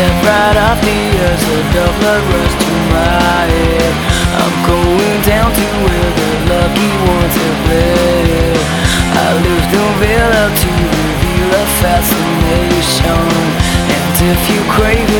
step right off the edge, the dark blood rush to my head. I'm going down to where the lucky ones have bled. I lift the veil up to reveal a fascination, and if you crave